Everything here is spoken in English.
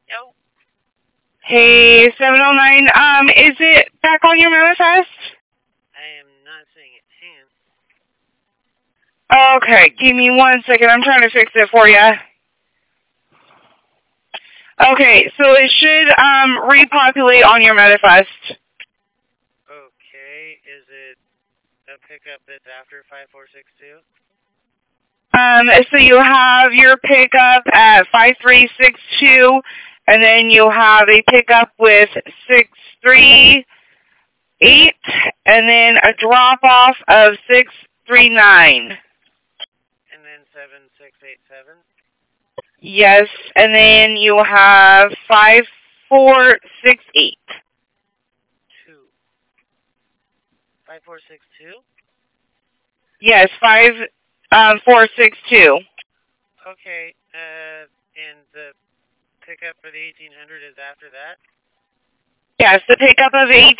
Yo. Hey, 709, is it back on your manifest? I am not seeing it. Hang on. Okay, give me 1 second. I'm trying to fix it for you. Okay, so it should repopulate on your manifest. Okay, is it a pickup that's after 5462? So you have your pickup at 5362, and then you have a pickup with 638, and then a drop-off of 639. And then 7687? Yes, and then you have 5468. 5462? Yes, 462. Okay, and the pickup for the 1800 is after that? Yes, the pickup of 18.